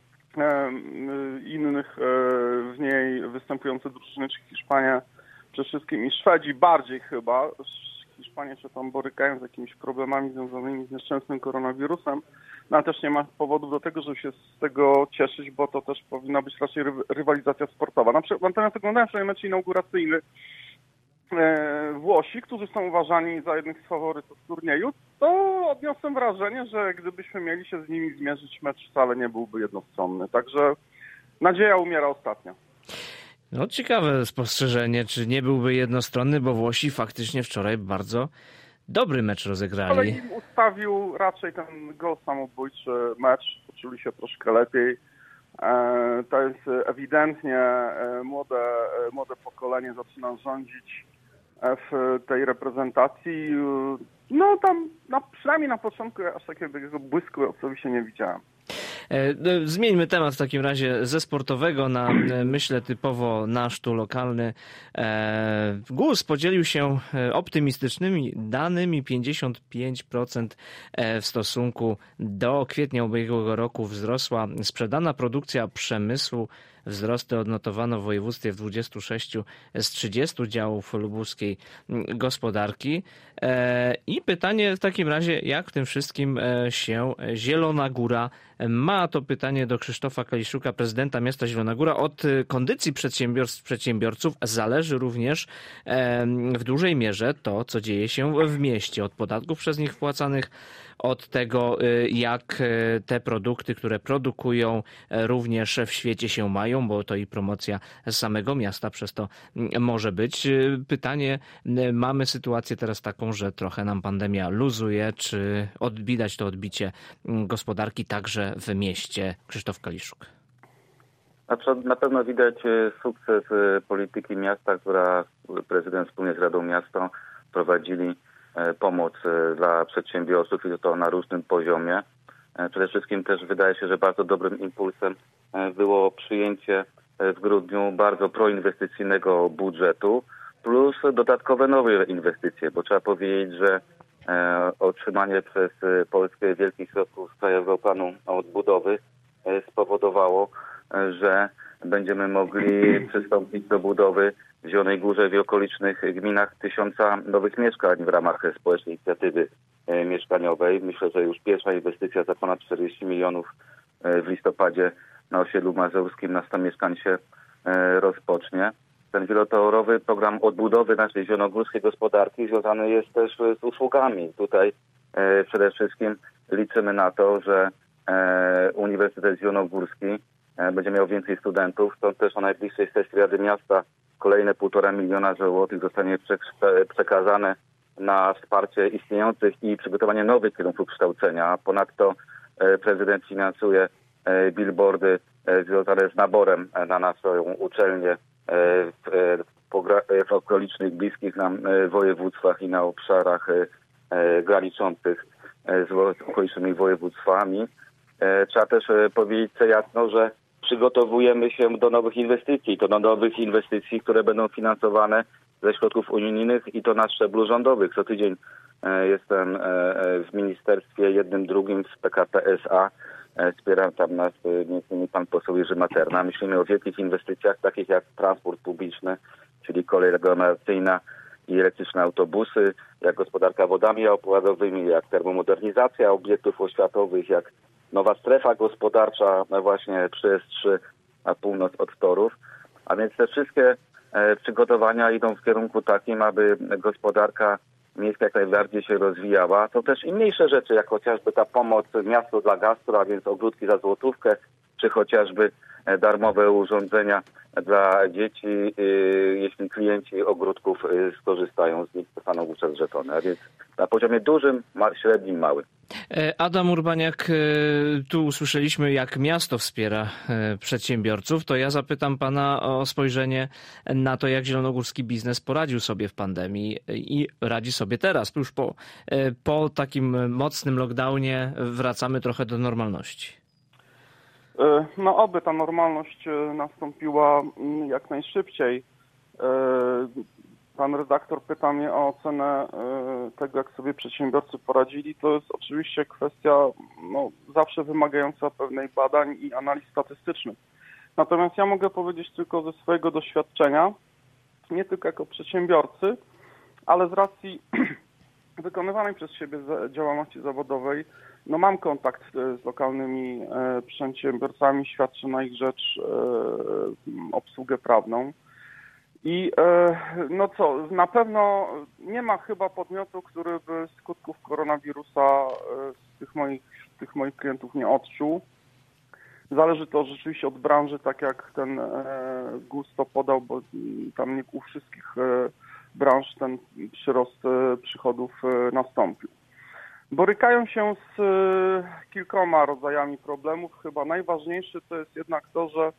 innych w niej występujące drużyny, czy Hiszpania przede wszystkim i Szwedzi bardziej chyba. Hiszpanie się tam borykają z jakimiś problemami związanymi z nieszczęsnym koronawirusem, no ale też nie ma powodów do tego, żeby się z tego cieszyć, bo to też powinna być raczej rywalizacja sportowa. Natomiast oglądałem sobie mecz inauguracyjny Włosi, którzy są uważani za jednych z faworytów turnieju, to odniosłem wrażenie, że gdybyśmy mieli się z nimi zmierzyć, mecz wcale nie byłby jednostronny. Także nadzieja umiera ostatnio. No ciekawe spostrzeżenie, czy nie byłby jednostronny, bo Włosi faktycznie wczoraj bardzo dobry mecz Ale rozegrali. im ustawił raczej ten gol samobójczy mecz, poczuli się troszkę lepiej. To jest ewidentnie młode pokolenie zaczyna rządzić w tej reprezentacji. No tam przynajmniej na początku aż takiego błysku osobiście nie widziałem. Zmieńmy temat w takim razie ze sportowego na, myślę, typowo nasz tu lokalny. GUS podzielił się optymistycznymi danymi. 55% w stosunku do kwietnia ubiegłego roku wzrosła sprzedana produkcja przemysłu. Wzrosty odnotowano w województwie w 26 z 30 działów lubuskiej gospodarki. I pytanie w takim razie, jak w tym wszystkim się Zielona Góra ma? To pytanie do Krzysztofa Kaliszuka, prezydenta miasta Zielona Góra. Od kondycji przedsiębiorców zależy również w dużej mierze to, co dzieje się w mieście. Od podatków przez nich wpłacanych, od tego, jak te produkty, które produkują, również w świecie się mają, bo to i promocja samego miasta przez to może być. Pytanie, mamy sytuację teraz taką, że trochę nam pandemia luzuje, czy widać to odbicie gospodarki także w mieście? Krzysztof Kaliszuk. Na pewno widać sukces polityki miasta, która prezydent wspólnie z Radą Miasta prowadzili pomoc dla przedsiębiorców i to na różnym poziomie. Przede wszystkim też wydaje się, że bardzo dobrym impulsem było przyjęcie w grudniu bardzo proinwestycyjnego budżetu plus dodatkowe nowe inwestycje, bo trzeba powiedzieć, że otrzymanie przez Polskę wielkich środków z Krajowego Planu Odbudowy spowodowało, że będziemy mogli przystąpić do budowy w Zielonej Górze i okolicznych gminach 1000 nowych mieszkań w ramach społecznej inicjatywy mieszkaniowej. Myślę, że już pierwsza inwestycja za ponad 40 milionów w listopadzie na osiedlu mazurskim na 100 mieszkań się rozpocznie. Ten wielotorowy program odbudowy naszej zielonogórskiej gospodarki związany jest też z usługami. Tutaj przede wszystkim liczymy na to, że Uniwersytet Zielonogórski będzie miał więcej studentów. Stąd też na najbliższej sesji Rady Miasta kolejne 1,5 miliona złotych zostanie przekazane na wsparcie istniejących i przygotowanie nowych kierunków kształcenia. Ponadto prezydent finansuje billboardy związane z naborem na naszą uczelnię w okolicznych, bliskich nam województwach i na obszarach graniczących z okolicznymi województwami. Trzeba też powiedzieć co jasno, że przygotowujemy się do nowych inwestycji. To do nowych inwestycji, które będą finansowane ze środków unijnych i to na szczeblu rządowych. Co tydzień jestem w ministerstwie jednym, drugim z PKP SA. Wspiera tam nas m.in. pan poseł Jerzy Materna. Myślimy o wielkich inwestycjach takich jak transport publiczny, czyli kolej aglomeracyjna i elektryczne autobusy, jak gospodarka wodami opadowymi, jak termomodernizacja obiektów oświatowych, jak nowa strefa gospodarcza właśnie przez 3 na północ od torów. A więc te wszystkie przygotowania idą w kierunku takim, aby gospodarka miejska jak najbardziej się rozwijała. To też i mniejsze rzeczy, jak chociażby ta pomoc miastu dla gastro, a więc ogródki za złotówkę, czy chociażby darmowe urządzenia dla dzieci, jeśli klienci ogródków skorzystają z nich, zostaną wówczas żetony. A więc na poziomie dużym, średnim, małym. Adam Urbaniak, tu usłyszeliśmy, jak miasto wspiera przedsiębiorców. To ja zapytam pana o spojrzenie na to, jak zielonogórski biznes poradził sobie w pandemii i radzi sobie teraz. Już po takim mocnym lockdownie wracamy trochę do normalności. No oby ta normalność nastąpiła jak najszybciej. Pan redaktor pyta mnie o ocenę tego, jak sobie przedsiębiorcy poradzili. To jest oczywiście kwestia zawsze wymagająca pewnej badań i analiz statystycznych. Natomiast ja mogę powiedzieć tylko ze swojego doświadczenia, nie tylko jako przedsiębiorcy, ale z racji wykonywanej przez siebie działalności zawodowej, mam kontakt z lokalnymi przedsiębiorcami, świadczę na ich rzecz obsługę prawną. I na pewno nie ma chyba podmiotu, który by skutków koronawirusa z tych moich klientów nie odczuł. Zależy to rzeczywiście od branży, tak jak ten GUS to podał, bo tam nie u wszystkich branż ten przyrost przychodów nastąpił. Borykają się z kilkoma rodzajami problemów. Chyba najważniejszy to jest jednak to, że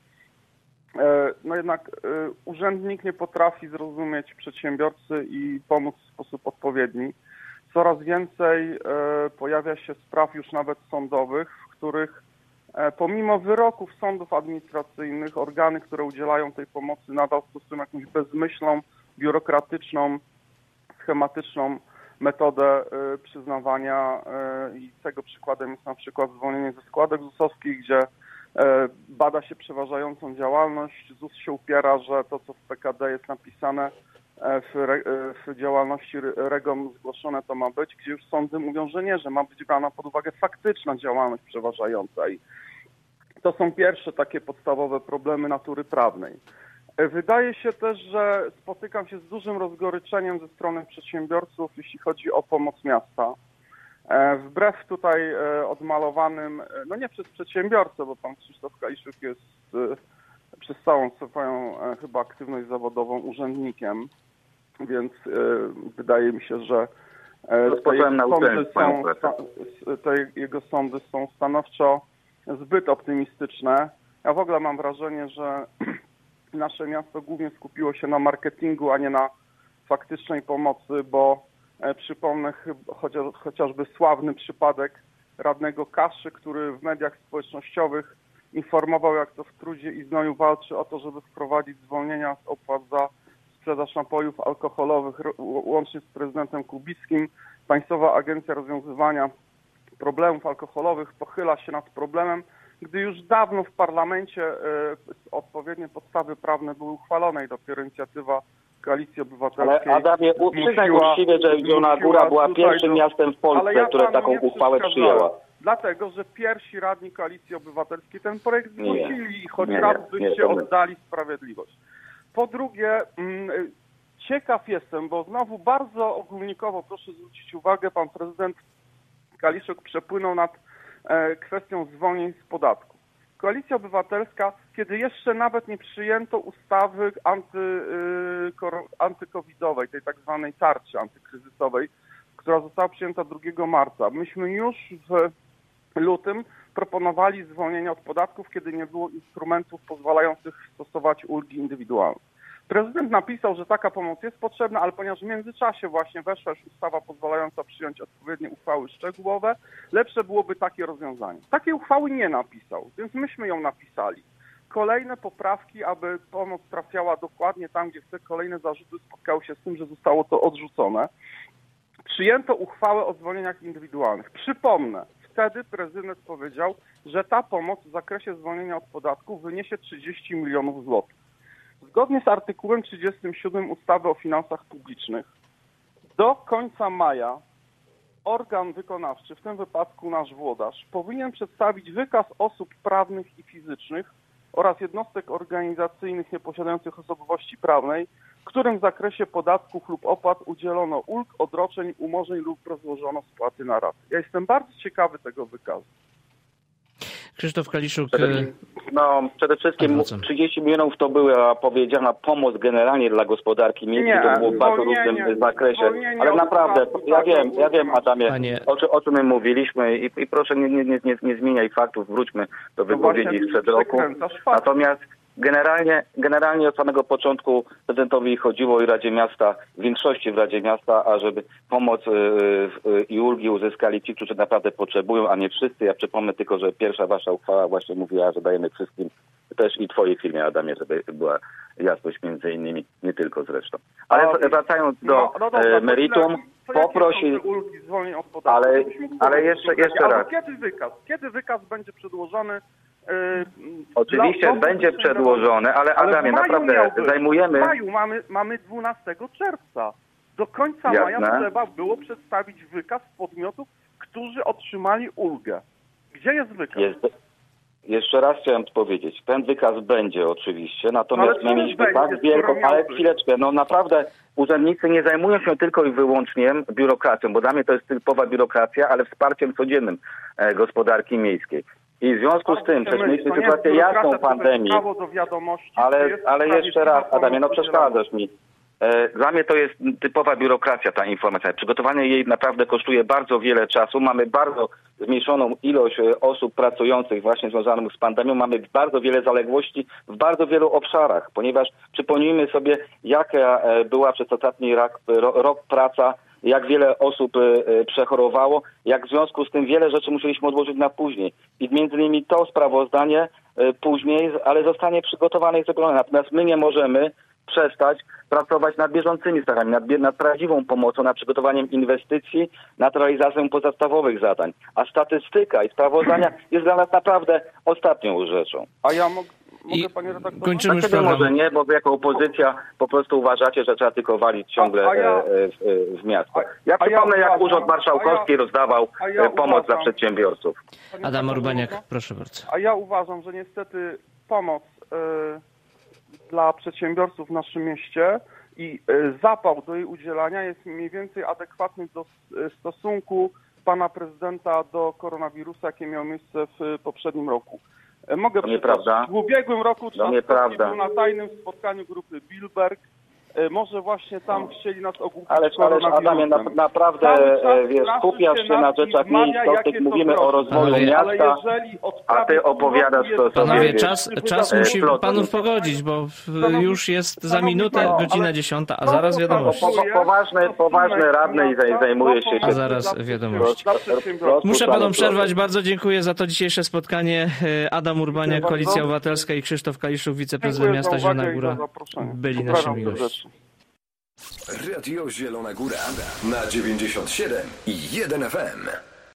urzędnik nie potrafi zrozumieć przedsiębiorcy i pomóc w sposób odpowiedni. Coraz więcej pojawia się spraw już nawet sądowych, w których pomimo wyroków sądów administracyjnych organy, które udzielają tej pomocy, nadal stosują jakąś bezmyślną, biurokratyczną, schematyczną metodę przyznawania i tego przykładem jest na przykład zwolnienie ze składek ZUS-owskich, gdzie bada się przeważającą działalność. ZUS się upiera, że to, co w PKD jest napisane w działalności REGOM zgłoszone, to ma być, gdzie już sądy mówią, że nie, że ma być brana pod uwagę faktyczna działalność przeważająca. I to są pierwsze takie podstawowe problemy natury prawnej. Wydaje się też, że spotykam się z dużym rozgoryczeniem ze strony przedsiębiorców, jeśli chodzi o pomoc miasta. Wbrew tutaj odmalowanym, no nie przez przedsiębiorcę, bo pan Krzysztof Kaliszuk jest przez całą swoją chyba aktywność zawodową urzędnikiem, więc wydaje mi się, że te jego sądy są stanowczo zbyt optymistyczne. Ja w ogóle mam wrażenie, że nasze miasto głównie skupiło się na marketingu, a nie na faktycznej pomocy, bo przypomnę chociażby sławny przypadek radnego Kaszy, który w mediach społecznościowych informował, jak to w trudzie i znoju walczy o to, żeby wprowadzić zwolnienia z opłat za sprzedaż napojów alkoholowych, łącznie z prezydentem Kubickim. Państwowa Agencja Rozwiązywania Problemów Alkoholowych pochyla się nad problemem, gdy już dawno w parlamencie odpowiednie podstawy prawne były uchwalone i dopiero inicjatywa Koalicji Obywatelskiej. Ale Adamie, przyznaj uczciwie, że Zielona Góra była pierwszym miastem w Polsce, które taką uchwałę przyjęła. Dlatego, że pierwsi radni Koalicji Obywatelskiej ten projekt zgłosili i choć raz byście oddali sprawiedliwość. Po drugie, ciekaw jestem, bo znowu bardzo ogólnikowo, proszę zwrócić uwagę, pan prezydent Kaliszuk przepłynął nad kwestią zwolnień z podatku. Koalicja Obywatelska, kiedy jeszcze nawet nie przyjęto ustawy antykowidowej, tej tak zwanej tarczy antykryzysowej, która została przyjęta 2 marca, myśmy już w lutym proponowali zwolnienie od podatków, kiedy nie było instrumentów pozwalających stosować ulgi indywidualne. Prezydent napisał, że taka pomoc jest potrzebna, ale ponieważ w międzyczasie właśnie weszła już ustawa pozwalająca przyjąć odpowiednie uchwały szczegółowe, lepsze byłoby takie rozwiązanie. Takiej uchwały nie napisał, więc myśmy ją napisali. Kolejne poprawki, aby pomoc trafiała dokładnie tam, gdzie chce, kolejne zarzuty spotkały się z tym, że zostało to odrzucone. Przyjęto uchwałę o zwolnieniach indywidualnych. Przypomnę, wtedy prezydent powiedział, że ta pomoc w zakresie zwolnienia od podatku wyniesie 30 milionów złotych. Zgodnie z artykułem 37 ustawy o finansach publicznych do końca maja organ wykonawczy, w tym wypadku nasz włodarz, powinien przedstawić wykaz osób prawnych i fizycznych oraz jednostek organizacyjnych nieposiadających osobowości prawnej, którym w zakresie podatków lub opłat udzielono ulg, odroczeń, umorzeń lub rozłożono spłaty na raty. Ja jestem bardzo ciekawy tego wykazu. Krzysztof Kaliszuk. Przede wszystkim 30 milionów to była powiedziana pomoc generalnie dla gospodarki miejskiej, to było w bardzo różnym zakresie. Ale naprawdę, ja wiem Adamie, o czym my mówiliśmy i proszę nie zmieniaj faktów, wróćmy do wypowiedzi sprzed roku. Natomiast generalnie od samego początku prezydentowi chodziło i Radzie Miasta, w większości w Radzie Miasta, ażeby pomoc i ulgi uzyskali ci, którzy naprawdę potrzebują, a nie wszyscy. Ja przypomnę tylko, że pierwsza wasza uchwała właśnie mówiła, że dajemy wszystkim, też i twojej firmie, Adamie, żeby była jasność między innymi, nie tylko zresztą. Ale wracając do meritum, poprosi... Ale jeszcze raz. Kiedy wykaz będzie przedłożony? Oczywiście będzie przedłożone, ale Adamie, naprawdę zajmujemy... W maju mamy 12 czerwca. Do końca maja trzeba było przedstawić wykaz podmiotów, którzy otrzymali ulgę. Gdzie jest wykaz? Jeszcze raz chciałem powiedzieć, ten wykaz będzie oczywiście, natomiast my mieliśmy tak wielką, ale chwileczkę, naprawdę urzędnicy nie zajmują się tylko i wyłącznie biurokracją, bo dla mnie to jest typowa biurokracja, ale wsparciem codziennym gospodarki miejskiej. I w związku z tym, przecież mieliśmy sytuację jasną pandemii, ale jeszcze raz, Adamie, przeszkadzasz mi. Dla mnie to jest typowa biurokracja, ta informacja. Przygotowanie jej naprawdę kosztuje bardzo wiele czasu. Mamy bardzo zmniejszoną ilość osób pracujących właśnie związanych z pandemią. Mamy bardzo wiele zaległości w bardzo wielu obszarach, ponieważ przypomnijmy sobie, jaka była przez ostatni rok praca, jak wiele osób przechorowało, jak w związku z tym wiele rzeczy musieliśmy odłożyć na później. I między innymi to sprawozdanie później, ale zostanie przygotowane i zrobione. Natomiast my nie możemy przestać pracować nad bieżącymi staraniami, nad prawdziwą pomocą, nad przygotowaniem inwestycji, nad realizacją podstawowych zadań. A statystyka i sprawozdania jest dla nas naprawdę ostatnią rzeczą. A ja mogę panie redaktorze? Kończymy już Dlaczego program. może nie, bo wy jako opozycja po prostu uważacie, że trzeba tylko walić ciągle w miasto. Ja przypomnę, jak Urząd Marszałkowski rozdawał pomoc dla przedsiębiorców. Adam Urbaniak, proszę bardzo. A ja uważam, że niestety pomoc dla przedsiębiorców w naszym mieście i zapał do jej udzielania jest mniej więcej adekwatny do stosunku pana prezydenta do koronawirusa, jakie miało miejsce w poprzednim roku. Mogę przytoczyć. W ubiegłym roku Trzaskowski był na tajnym spotkaniu grupy Bilderberg. Może właśnie tam chcieli nas ogłuszyć Ale Adamie, naprawdę skupiasz się na rzeczach mniej istotnych, mówimy o rozwoju miasta, a ty opowiadasz to sobie. Panowie, czas musi panów pogodzić, bo już jest za minutę godzina 10, a zaraz wiadomości. Poważny radny i zajmuje się... A zaraz wiadomości. Muszę panom przerwać. Bardzo dziękuję za to dzisiejsze spotkanie. Adam Urbaniak, Koalicja Obywatelska i Krzysztof Kaliszuk, wiceprezydent miasta Zielona Góra, byli naszymi gośćmi. Radio Zielona Góra na 97,1 FM.